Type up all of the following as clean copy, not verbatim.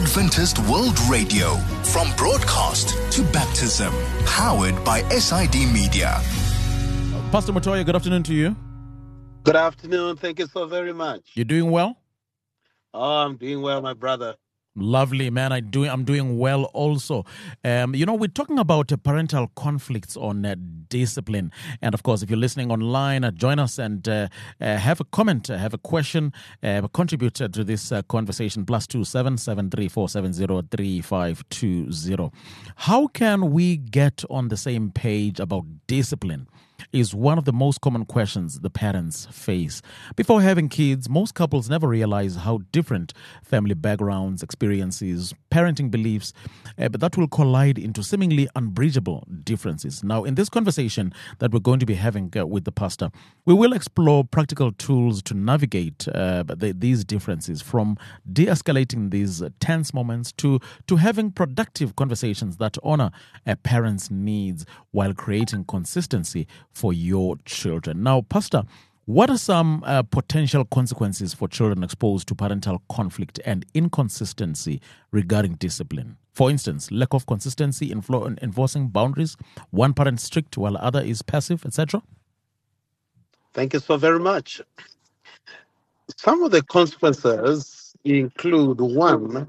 Adventist World Radio, from broadcast to baptism, powered by SID Media. Pastor Matoya, good afternoon to you. Good afternoon. Thank you so very much. You doing well? Oh, I'm doing well, my brother. Lovely, man. I'm doing well also. We're talking about parental conflicts on discipline. And of course, if you're listening online, join us and have a comment, have a question, contribute to this conversation. +2 773 470 3520. How can we get on the same page about discipline? Is one of the most common questions the parents face. Before having kids, most couples never realize how different family backgrounds, experiences, parenting beliefs, but that will collide into seemingly unbridgeable differences. Now, in this conversation that we're going to be having with the pastor, we will explore practical tools to navigate these differences, from de-escalating these tense moments to having productive conversations that honor a parent's needs while creating consistency for your children. Now, Pastor, what are some potential consequences for children exposed to parental conflict and inconsistency regarding discipline? For instance, lack of consistency in enforcing boundaries, one parent strict while other is passive, etc.? Thank you so very much. Some of the consequences include, one,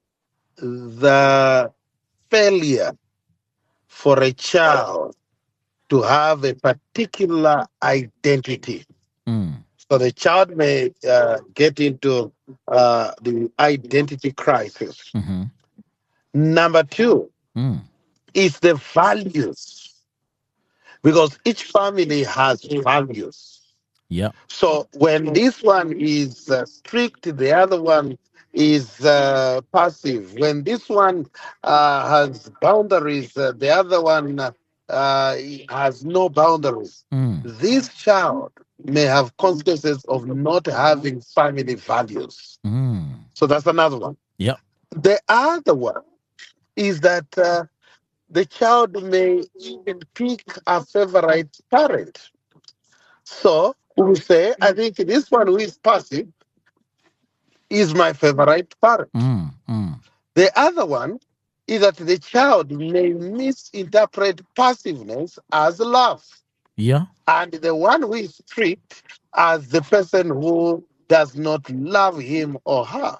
the failure for a child to have a particular identity. So the child may get into the identity crisis. Mm-hmm. Number two is the values, because each family has values. Yeah. So when this one is strict, the other one is passive. When this one has boundaries, the other one has no boundaries. This child may have consequences of not having family values. So that's another one. Yeah. The other one is that the child may even pick a favorite parent. So we say, I think this one who is passive is my favorite parent. The other one is that the child may misinterpret passiveness as love. Yeah. And the one who is strict as the person who does not love him or her.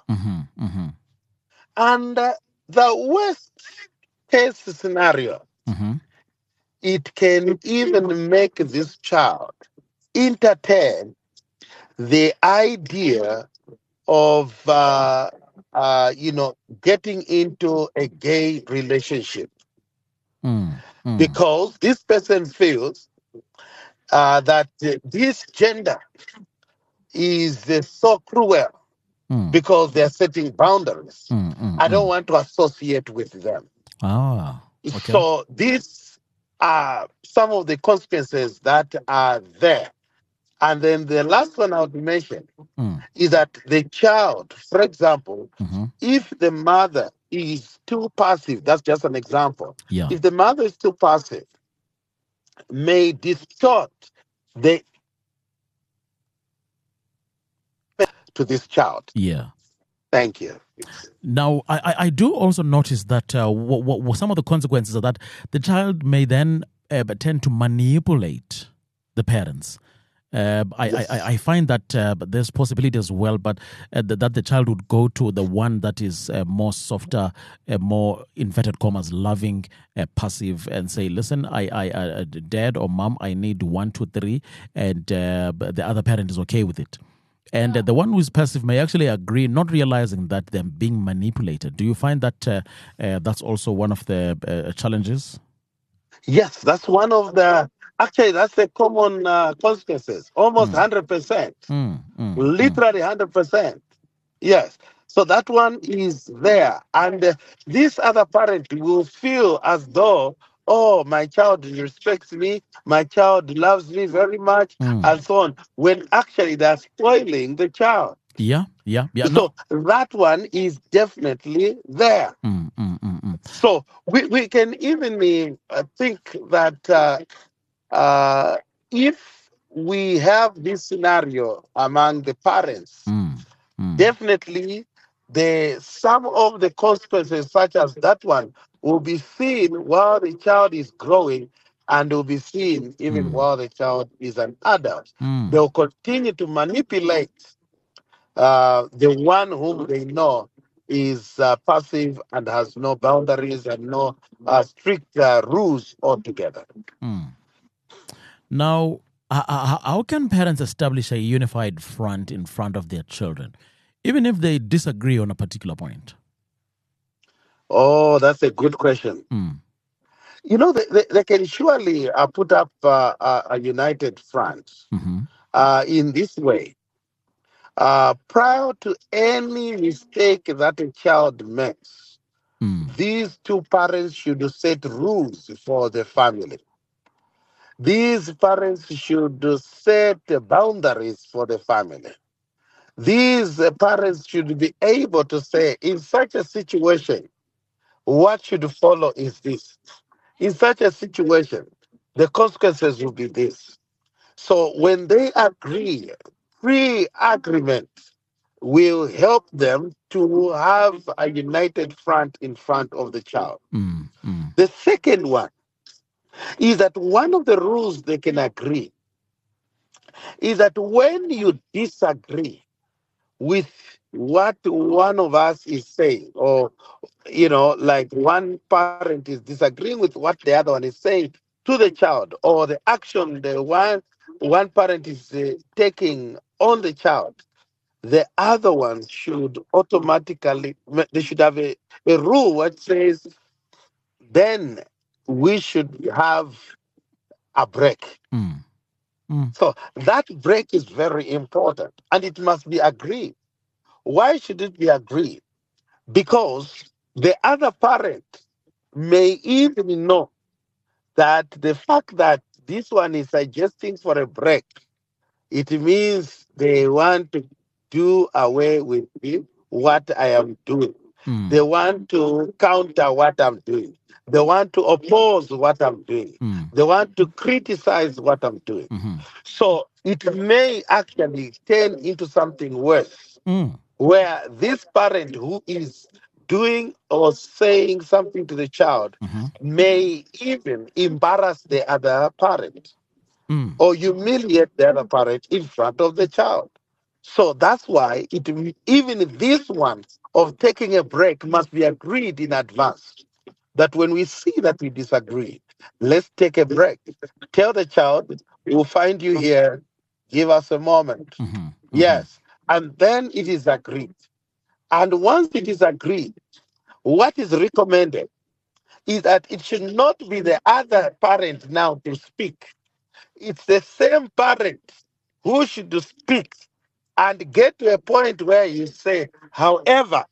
And the worst case scenario, it can even make this child entertain the idea of getting into a gay relationship, because this person feels that this gender is so cruel because they're setting boundaries. I don't want to associate with them. Okay. So these are some of the consequences that are there. And then the last one I would mention is that the child, for example, if the mother is too passive, that's just an example. Yeah. If the mother is too passive, may distort the to this child. Yeah. Thank you. Now, I do also notice that some of the consequences are that the child may then tend to manipulate the parents. I find that there's possibility as well, but that the child would go to the one that is more softer, more inverted commas, loving, passive, and say, listen, I dad or mom, I need 1, 2, 3, and the other parent is okay with it. And the one who is passive may actually agree, not realizing that they're being manipulated. Do you find that that's also one of the challenges? Yes, that's one of the... Actually, that's the common consequences. Almost 100%. Literally 100%. Yes. So that one is there. And this other parent will feel as though, oh, my child respects me, my child loves me very much, and so on, when actually they're spoiling the child. Yeah. So that one is definitely there. So we can even think that if we have this scenario among the parents, definitely some of the consequences, such as that one, will be seen while the child is growing and will be seen even while the child is an adult. They'll continue to manipulate the one whom they know is passive and has no boundaries and no strict rules altogether. Now, how can parents establish a unified front in front of their children, even if they disagree on a particular point? Oh, that's a good question. You know, they can surely put up a united front in this way. Prior to any mistake that a child makes, these two parents should set rules for the family. These parents should set boundaries for the family. These parents should be able to say, in such a situation, what should follow is this. In such a situation, the consequences will be this. So when they agree, pre-agreement will help them to have a united front in front of the child. The second one is that one of the rules they can agree is that when you disagree with what one of us is saying, or, like one parent is disagreeing with what the other one is saying to the child, or the action the one parent is taking on the child, the other one should automatically, they should have a rule which says, then we should have a break. So that break is very important and it must be agreed. Why should it be agreed? Because the other parent may even know that the fact that this one is suggesting for a break, it means they want to do away with what I am doing. They want to counter what I'm doing. They want to oppose what I'm doing. They want to criticize what I'm doing. So it may actually turn into something worse, where this parent who is doing or saying something to the child may even embarrass the other parent or humiliate the other parent in front of the child. So that's why even this one of taking a break must be agreed in advance. That when we see that we disagree, let's take a break. Tell the child, we'll find you here, give us a moment. Yes. And then it is agreed. And once it is agreed, what is recommended is that it should not be the other parent now to speak. It's the same parent who should speak and get to a point where you say, however,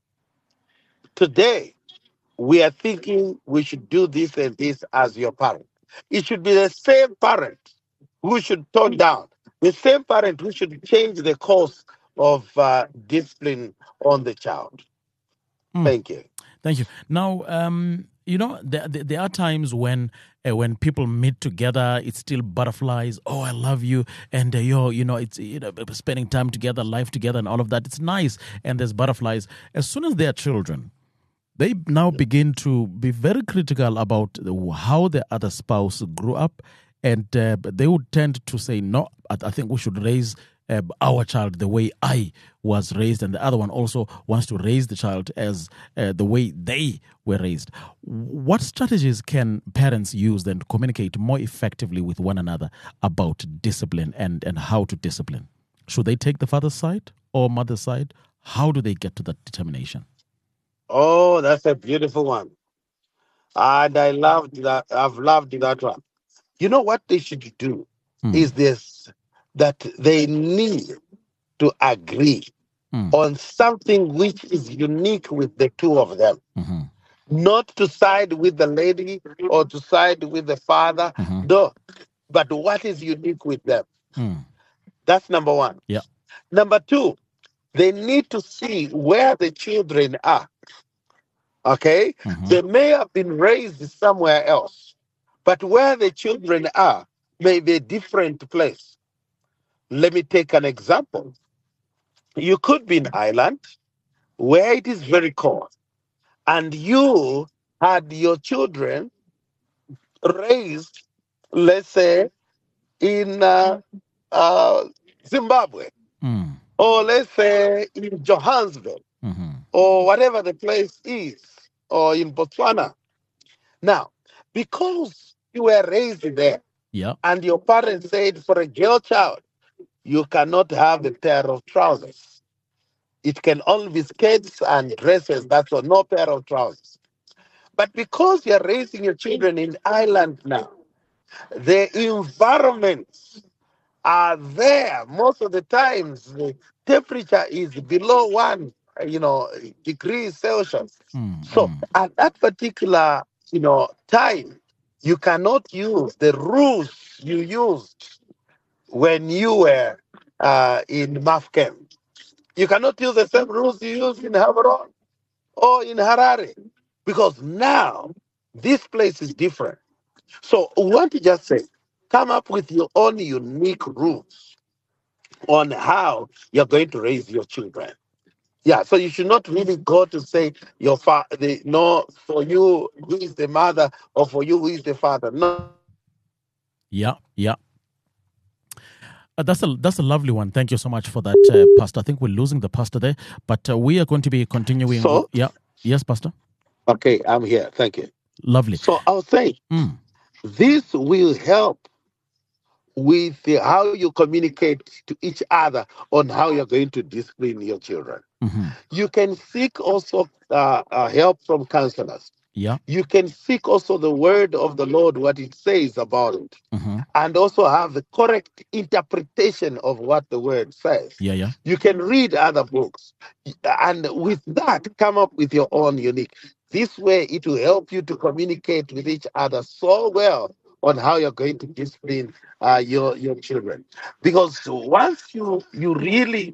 today we are thinking we should do this and this as your parent. It should be the same parent who should tone down, the same parent who should change the course of discipline on the child. Thank you. Thank you. Now, there are times when people meet together, it's still butterflies. Oh, I love you, and it's spending time together, life together, and all of that. It's nice, and there's butterflies. As soon as they are children, they now begin to be very critical about how the other spouse grew up, and they would tend to say, no, I think we should raise our child the way I was raised, and the other one also wants to raise the child as the way they were raised. What strategies can parents use then to communicate more effectively with one another about discipline and how to discipline? Should they take the father's side or mother's side? How do they get to that determination? Oh, that's a beautiful one. And I loved that. I've loved that one. You know what they should do is this, that they need to agree on something which is unique with the two of them. Not to side with the lady or to side with the father, no, but what is unique with them. That's number one. Yeah. Number two, they need to see where the children are. Okay? They may have been raised somewhere else, but where the children are may be a different place. Let me take an example. You could be in Ireland, where it is very cold, and you had your children raised, let's say, in uh, Zimbabwe, Mm. or let's say in Johannesburg, Mm-hmm. or whatever the place is, or in Botswana. Now, because you were raised there, Yeah. and your parents said for a girl child, you cannot have a pair of trousers. It can only be skirts and dresses. That's all, no pair of trousers. But because you're raising your children in Ireland now, the environments are there. Most of the times, the temperature is below one, degrees Celsius. Mm. So Mm. at that particular, time, you cannot use the rules you used when you were in Mafken. You cannot use the same rules you used in Havron or in Harare because now this place is different. So I want to just say, come up with your own unique rules on how you're going to raise your children. Yeah, so you should not really go to say your father, no, for you who is the mother or for you who is the father. No, Yeah. Yeah. That's a lovely one. Thank you so much for that, Pastor. I think we're losing the pastor there, but we are going to be continuing. so Yeah. Yes, Pastor. okay, I'm here. Thank you. Lovely. So I was saying Mm. this will help with how you communicate to each other on how you're going to discipline your children. Mm-hmm. You can seek also help from counselors. Yeah. You can seek also the word of the Lord, what it says about it, Mm-hmm. and also have the correct interpretation of what the word says. Yeah. Yeah. You can read other books, and with that, come up with your own unique. This way, it will help you to communicate with each other so well on how you're going to discipline your children. Because once you really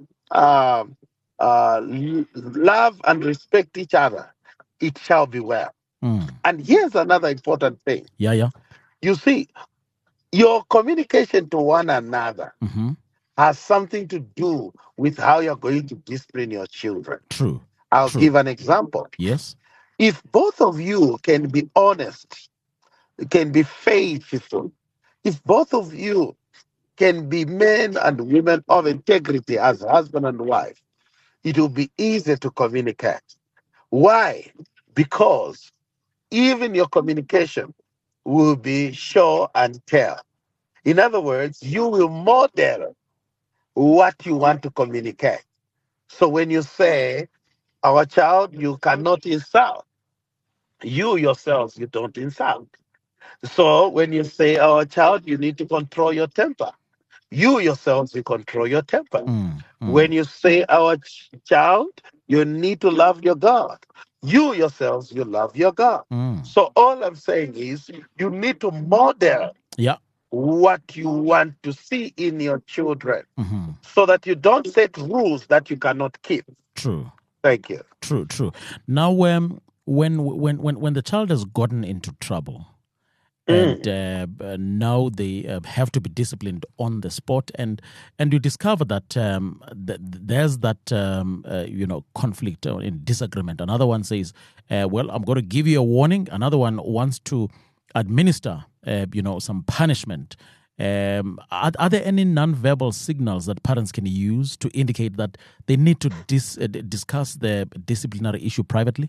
love and respect each other, it shall be well. Mm. And here's another important thing. Yeah. Yeah. You see, your communication to one another Mm-hmm. has something to do with how you're going to discipline your children. True. I'll True. give an example. Yes. If both of you can be honest, can be faithful, if both of you can be men and women of integrity as husband and wife, it will be easy to communicate. Why? Because even your communication will be show and tell. In other words, you will model what you want to communicate. So when you say, our child, you cannot insult, you yourselves, you don't insult. So when you say, our child, you need to control your temper, you yourselves, you control your temper. Mm. When Mm. you say, our child, you need to love your God, you yourselves, you love your God. Mm. So all I'm saying is you need to model Yeah. what you want to see in your children Mm-hmm. so that you don't set rules that you cannot keep. True. Thank you. True. True. Now, when the child has gotten into trouble, and Mm. now they have to be disciplined on the spot, and you discover that there's that conflict or in disagreement. Another one says, well, I'm going to give you a warning. Another one wants to administer some punishment. Are there any non-verbal signals that parents can use to indicate that they need to discuss the disciplinary issue privately?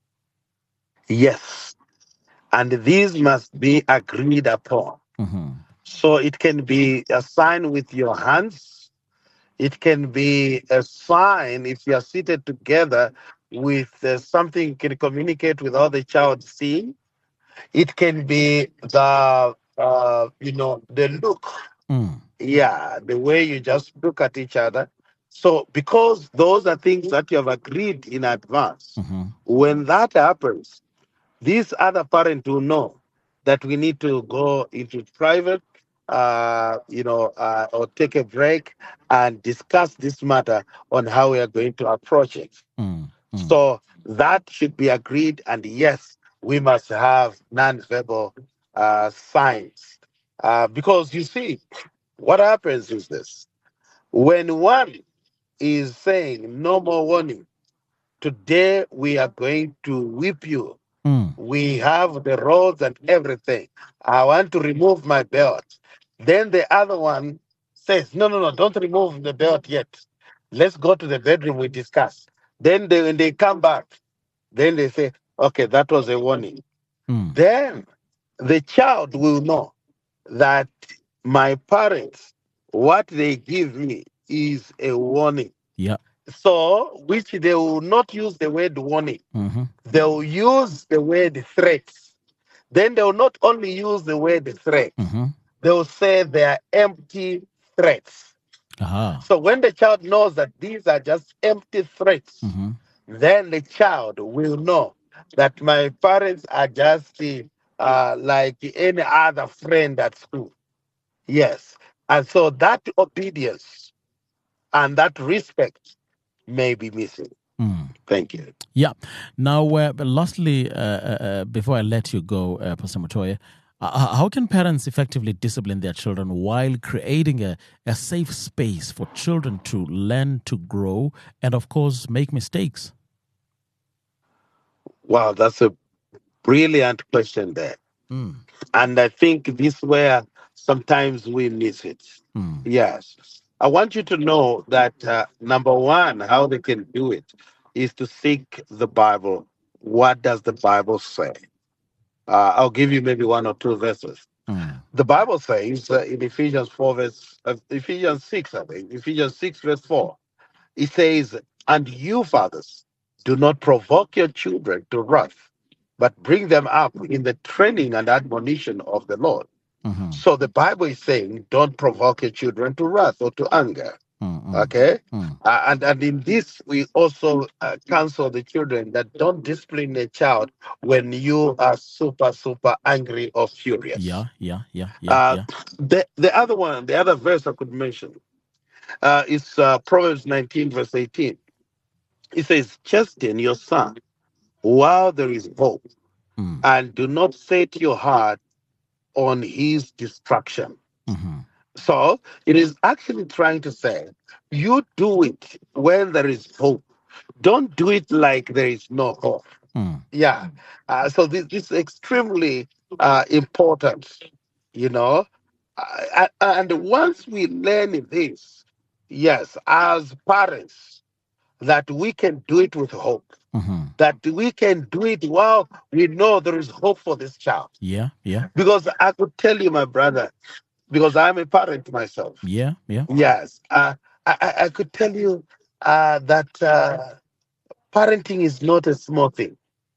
Yes. And these must be agreed upon. Mm-hmm. So it can be a sign with your hands. It can be a sign if you are seated together with something you can communicate without the child seeing. It can be the look. Mm. Yeah, the way you just look at each other. So because those are things that you have agreed in advance, Mm-hmm. when that happens, this other parent will know that we need to go into private, or take a break and discuss this matter on how we are going to approach it. Mm. Mm. So that should be agreed. And yes, we must have non-verbal signs. Because you see, what happens is this. When one is saying no more warning, today we are going to whip you. Mm. We have the rods and everything. I want to remove my belt. Then the other one says, no, no, no, don't remove the belt yet. Let's go to the bedroom, we discuss. Then when they come back, then they say, okay, that was a warning. Mm. Then the child will know that my parents, what they give me is a warning. Yeah. So, which they will not use the word warning, Mm-hmm. they will use the word threats. Then they will not only use the word threat, Mm-hmm. they will say they are empty threats. Aha. So when the child knows that these are just empty threats, Mm-hmm. then the child will know that my parents are just like any other friend at school. Yes. And so that obedience and that respect may be missing. Mm. Thank you. Yeah. Now, lastly, before I let you go, Pastor Matoya, how can parents effectively discipline their children while creating a safe space for children to learn, to grow, and of course, make mistakes? Wow, that's a brilliant question there. Mm. And I think this is where sometimes we miss it. Mm. Yes. I want you to know that number one, how they can do it is to seek the Bible. What does the Bible say? I'll give you maybe one or two verses. Mm. The Bible says in Ephesians 4 verse Ephesians 6, I think, Ephesians 6 verse 4, it says, and you fathers, do not provoke your children to wrath, but bring them up in the training and admonition of the Lord. Mm-hmm. So the Bible is saying, don't provoke your children to wrath or to anger. Mm-hmm. Okay? Mm. And in this, we also counsel the children that don't discipline a child when you are super, super angry or furious. Yeah. The other one, the other verse I could mention is Proverbs 19, verse 18. It says, chasten your son while there is hope, Mm. and do not set your heart on his destruction. Mm-hmm. So it is actually trying to say, you do it when there is hope. Don't do it like there is no hope. Mm. Yeah. So this is extremely important, you know. And once we learn this, yes, as parents, that we can do it with hope, Mm-hmm. that we can do it while we know there is hope for this child. Yeah. Because I could tell you, my brother, because I'm a parent myself. Yeah. Yes. I could tell you that parenting is not a small thing.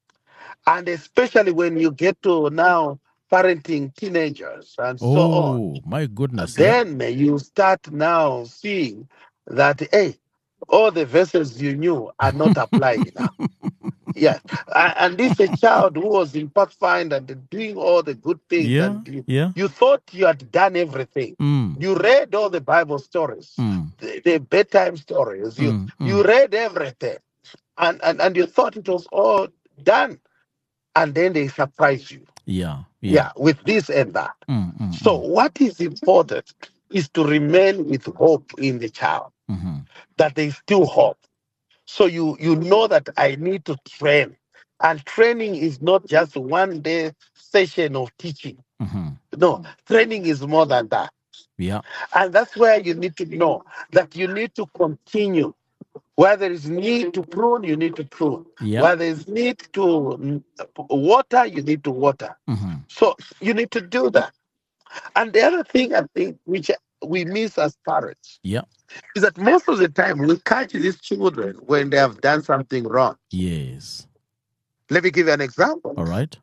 And especially when you get to now parenting teenagers and so on, Oh, my goodness. then you start now seeing that, hey, all the verses you knew are not applied now. Yes. And this is a child who was in Pathfinder and doing all the good things, and you thought you had done everything. Mm. You read all the Bible stories, the bedtime stories. You read everything, and you thought it was all done. And then they surprise you. Yeah, with this and that. So what is important is to remain with hope in the child, that there is still hope. So you know that I need to train. And training is not just one day session of teaching. No, training is more than that. Yeah. And that's where you need to know that you need to continue. Where there is need to prune, you need to prune. Yeah. Where there is need to water, you need to water. So you need to do that. And the other thing I think which we miss as parents is that most of the time we catch these children when they have done something wrong. Yes. Let me give you an example. All right.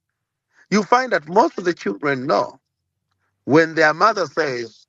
You find that most of the children know when their mother says,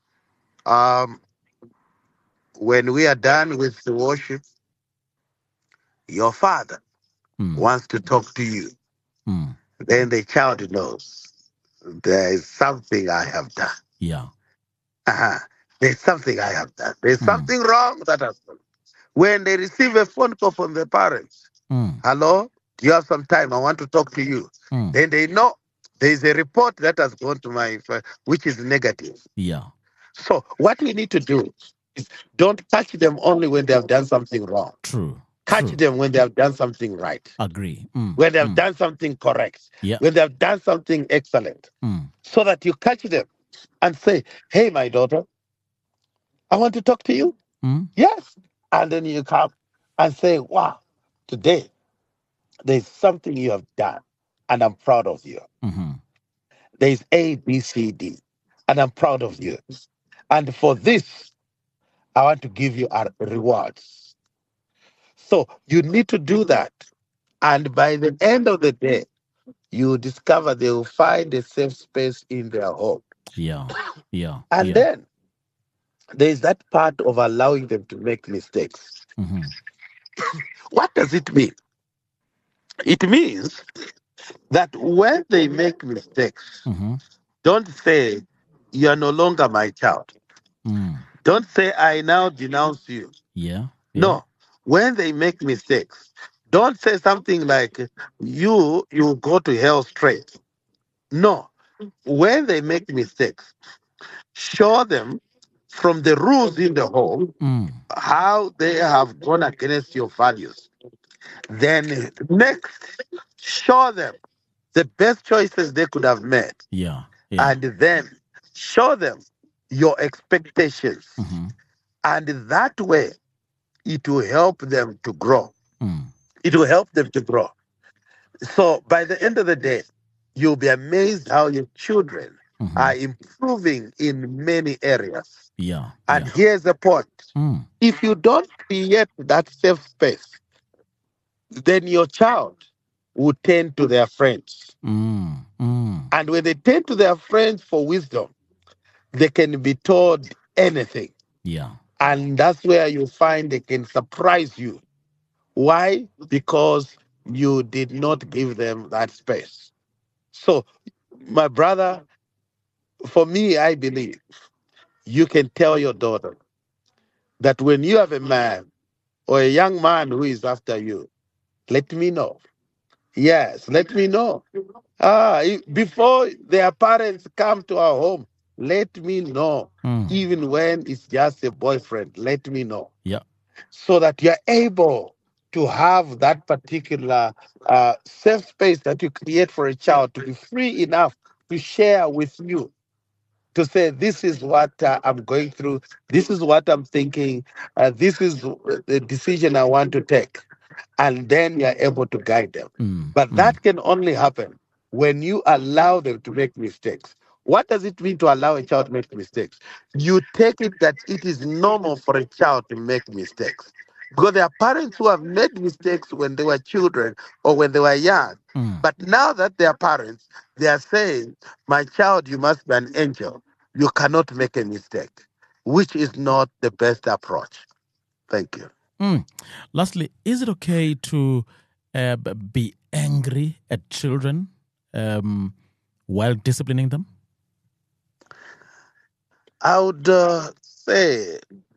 when we are done with the worship, your father wants to talk to you. Then the child knows there is something I have done. Yeah. There's something I have done. There's something wrong that has done. When they receive a phone call from the parents, hello, do you have some time? I want to talk to you. Then they know there's a report that has gone to my, which is negative. Yeah. So what we need to do is don't catch them only when they have done something wrong. True. catch True. them when they have done something right, Agree. when they have done something correct, Yeah. when they have done something excellent, so that you catch them and say, "Hey, my daughter, I want to talk to you." Yes. And then you come and say, "Wow, today there's something you have done, and I'm proud of you. There's A, B, C, D, and I'm proud of you. And for this, I want to give you a rewards." So you need to do that. And by the end of the day, you discover they will find a safe space in their home. Yeah. Yeah. And Yeah. then there's that part of allowing them to make mistakes. What does it mean? It means that when they make mistakes, don't say, "You are no longer my child." Don't say, "I now denounce you." Yeah. Yeah. No. When they make mistakes, don't say something like, "You go to hell straight." No. When they make mistakes, show them from the rules in the home how they have gone against your values. Then next, show them the best choices they could have made. Yeah. Yeah. And then show them your expectations. And that way, it will help them to grow. It will help them to grow. So by the end of the day, you'll be amazed how your children are improving in many areas. Yeah. And Yeah. here's the point. If you don't create that safe space, then your child will tend to their friends. And when they tend to their friends for wisdom, they can be told anything. Yeah. And that's where you find they can surprise you. Why? Because you did not give them that space. So, my brother, for me, I believe you can tell your daughter that when you have a man or a young man who is after you, let me know. Yes, let me know. Before their parents come to our home, let me know. Even when it's just a boyfriend, let me know. Yeah. So that you're able to have that particular safe space that you create for a child to be free enough to share with you, to say, "This is what I'm going through, this is what I'm thinking, this is the decision I want to take." And then you're able to guide them. But that can only happen when you allow them to make mistakes. What does it mean to allow a child to make mistakes? You take it that it is normal for a child to make mistakes. Because there are parents who have made mistakes when they were children or when they were young. But now that they are parents, they are saying, "My child, you must be an angel. You cannot make a mistake," which is not the best approach. Thank you. Lastly, is it okay to be angry at children while disciplining them? I would say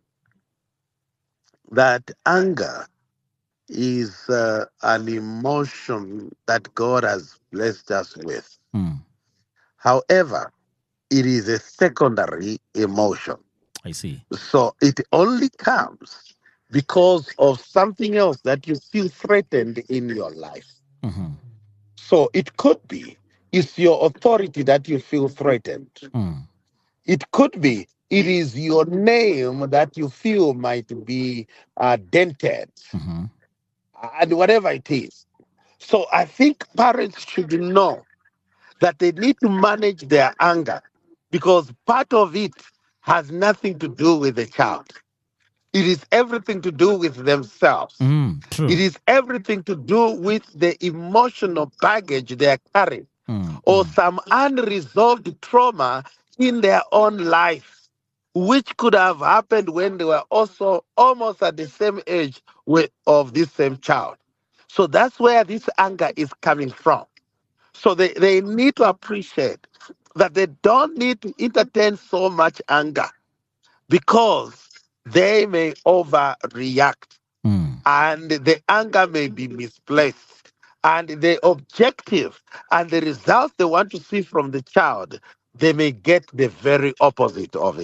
that anger is an emotion that God has blessed us with. However, it is a secondary emotion. I see. So it only comes because of something else that you feel threatened in your life. So it could be it's your authority that you feel threatened. It could be it is your name that you feel might be dented, and whatever it is. So I think parents should know that they need to manage their anger, because part of it has nothing to do with the child. It is everything to do with themselves. It True. is everything to do with the emotional baggage they are carrying, or some unresolved trauma in their own life, which could have happened when they were also almost at the same age of this same child. So that's where this anger is coming from. So they need to appreciate that they don't need to entertain so much anger, because they may overreact and the anger may be misplaced. And the objective and the results they want to see from the child, they may get the very opposite of it.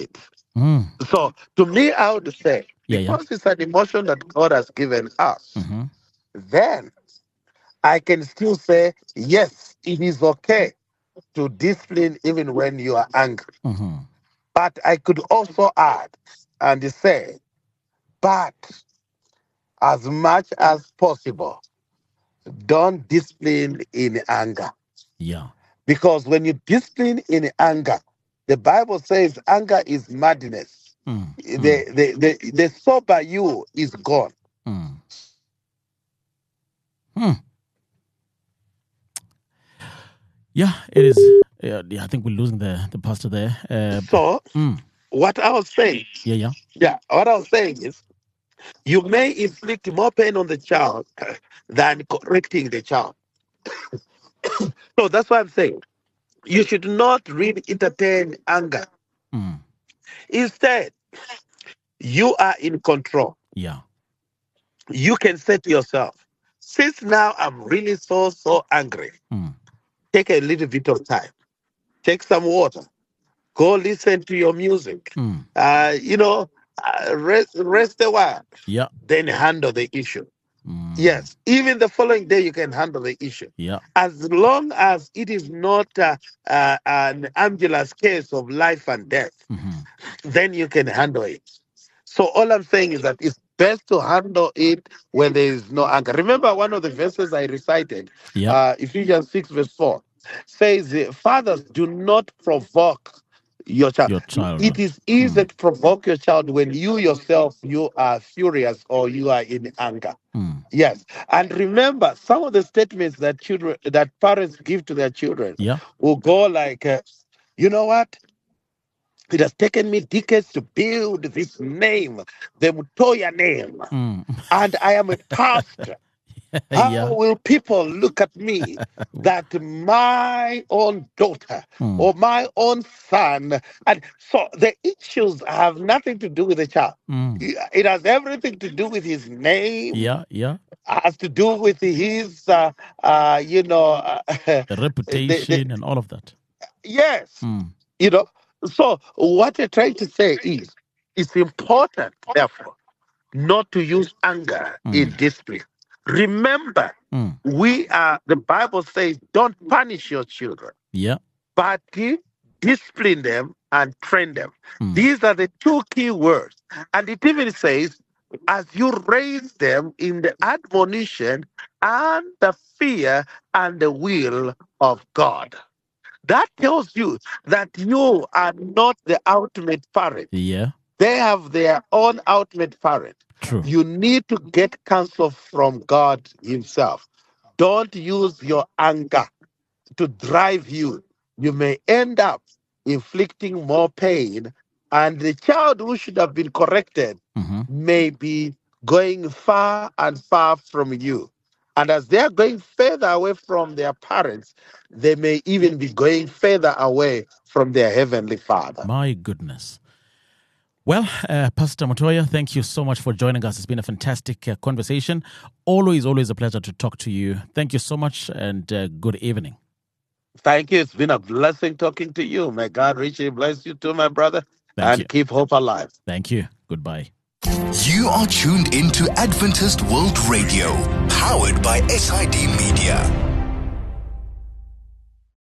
Mm. So to me, I would say, Yeah. because it's an emotion that God has given us, Mm-hmm. then I can still say, yes, it is okay to discipline even when you are angry. Mm-hmm. But I could also add and say, but as much as possible, don't discipline in anger. Yeah. Because when you discipline in anger, the Bible says anger is madness. Mm. The sober you is gone. Mm. Mm. Yeah, it is. Yeah, I think we're losing the pastor there. So mm. what I was saying, Yeah. what I was saying is, you may inflict more pain on the child than correcting the child. So that's why I'm saying you should not really entertain anger. Mm. Instead, you are in control. Yeah. You can say to yourself, since now I'm really so angry, Mm. take a little bit of time, take some water, go listen to your music, Mm. Rest a while, Yeah. then handle the issue. Mm. Yes, even the following day you can handle the issue. Yeah. As long as it is not an ambulance case of life and death, Mm-hmm. then you can handle it. So all I'm saying is that it's best to handle it when there is no anger. Remember one of the verses I recited, Yeah. Ephesians 6 verse 4, says, fathers, do not provoke your child. Your child. It is easy to provoke your child when you yourself, you are furious or you are in anger. Mm. Yes. And remember, some of the statements that parents give to their children Yeah. will go like, you know what? It has taken me decades to build this name, the Mutoya name, Mm. and I am a pastor. How Yeah. will people look at me that my own daughter or my own son? And so the issues have nothing to do with the child. Mm. It has everything to do with his name. Yeah. Has to do with his, The reputation and all of that. yes, Mm. So what you're trying to say is, it's important, therefore, not to use anger in discipline. Remember, the Bible says, don't punish your children, Yeah. but discipline them and train them. These are the two key words. And it even says, as you raise them in the admonition and the fear and the will of God. That tells you that you are not the ultimate parent. Yeah. They have their own ultimate parent. True. You need to get counsel from God Himself. Don't use your anger to drive you. You may end up inflicting more pain, and the child who should have been corrected may be going far and far from you. And as they are going further away from their parents, they may even be going further away from their Heavenly Father. My goodness. Well, Pastor Mutoya, thank you so much for joining us. It's been a fantastic conversation. Always a pleasure to talk to you. Thank you so much, and good evening. Thank you. It's been a blessing talking to you. May God richly bless you too, my brother. Thank you. Keep hope alive. Thank you. Goodbye. You are tuned into Adventist World Radio, powered by SID Media.